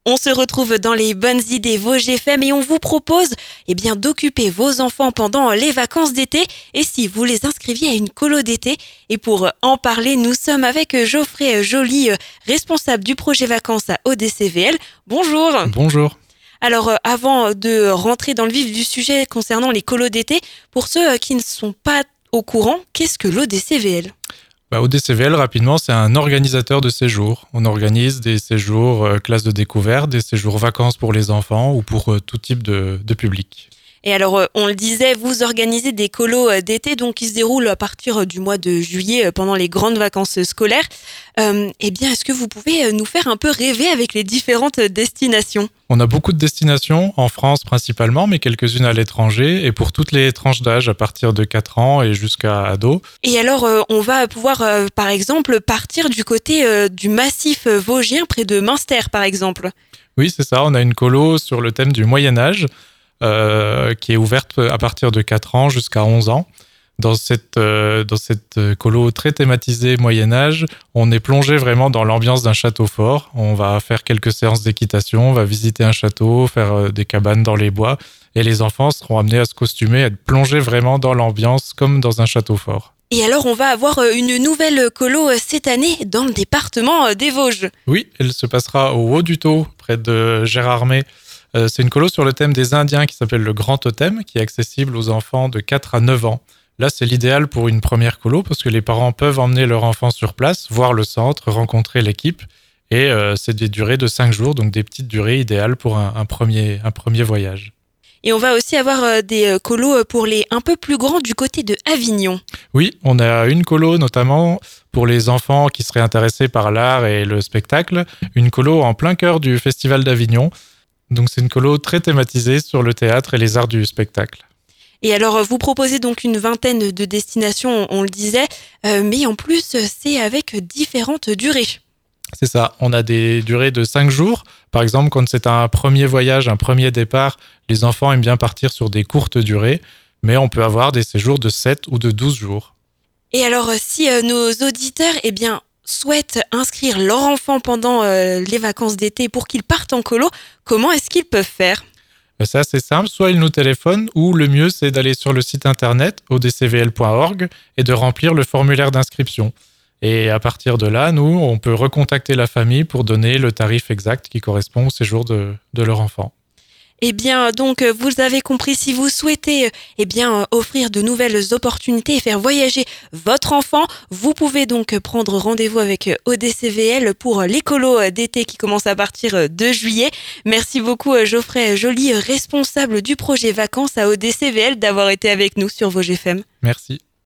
On se retrouve dans les bonnes idées Vosges FM et on vous propose d'occuper vos enfants pendant les vacances d'été et si vous les inscriviez à une colo d'été. Et pour en parler, nous sommes avec Geoffrey Joly, responsable du projet vacances à ODCVL. Bonjour. Bonjour. Alors avant de rentrer dans le vif du sujet concernant les colos d'été, pour ceux qui ne sont pas au courant, qu'est-ce que l'ODCVL ? ODCVL, rapidement, c'est un organisateur de séjours. On organise des séjours classes de découverte, des séjours vacances pour les enfants ou pour tout type de public. Et alors, on le disait, vous organisez des colos d'été donc qui se déroulent à partir du mois de juillet pendant les grandes vacances scolaires. Est-ce que vous pouvez nous faire un peu rêver avec les différentes destinations ? On a beaucoup de destinations, en France principalement, mais quelques-unes à l'étranger, et pour toutes les tranches d'âge, à partir de 4 ans et jusqu'à ados. Et alors, on va pouvoir, par exemple, partir du côté du massif vosgien, près de Münster, par exemple. Oui, c'est ça, on a une colo sur le thème du Moyen-Âge, qui est ouverte à partir de 4 ans jusqu'à 11 ans. Dans cette colo très thématisée Moyen-Âge, on est plongé vraiment dans l'ambiance d'un château fort. On va faire quelques séances d'équitation, on va visiter un château, faire des cabanes dans les bois. Et les enfants seront amenés à se costumer, à être plongés vraiment dans l'ambiance comme dans un château fort. Et alors, on va avoir une nouvelle colo cette année dans le département des Vosges. Oui, elle se passera au Haut-du-Taux, près de Gérardmer. C'est une colo sur le thème des Indiens qui s'appelle le Grand Totem, qui est accessible aux enfants de 4 à 9 ans. Là, c'est l'idéal pour une première colo parce que les parents peuvent emmener leur enfant sur place, voir le centre, rencontrer l'équipe. Et c'est des durées de 5 jours, donc des petites durées idéales pour un premier voyage. Et on va aussi avoir des colos pour les un peu plus grands du côté de Avignon. Oui, on a une colo notamment pour les enfants qui seraient intéressés par l'art et le spectacle. Une colo en plein cœur du Festival d'Avignon. Donc c'est une colo très thématisée sur le théâtre et les arts du spectacle. Et alors, vous proposez donc une vingtaine de destinations, on le disait, mais en plus, c'est avec différentes durées. C'est ça, on a des durées de 5 jours. Par exemple, quand c'est un premier voyage, un premier départ, les enfants aiment bien partir sur des courtes durées, mais on peut avoir des séjours de 7 ou de 12 jours. Et alors, si nos auditeurs souhaitent inscrire leur enfant pendant les vacances d'été pour qu'ils partent en colo, comment est-ce qu'ils peuvent faire ? C'est assez simple, soit ils nous téléphonent ou le mieux c'est d'aller sur le site internet odcvl.org et de remplir le formulaire d'inscription. Et à partir de là, nous, on peut recontacter la famille pour donner le tarif exact qui correspond au séjour de leur enfant. Donc, vous avez compris, si vous souhaitez offrir de nouvelles opportunités et faire voyager votre enfant, vous pouvez donc prendre rendez-vous avec ODCVL pour les colos d'été qui commencent à partir de juillet. Merci beaucoup Geoffrey Joly, responsable du projet vacances à ODCVL, d'avoir été avec nous sur Vosges FM. Merci.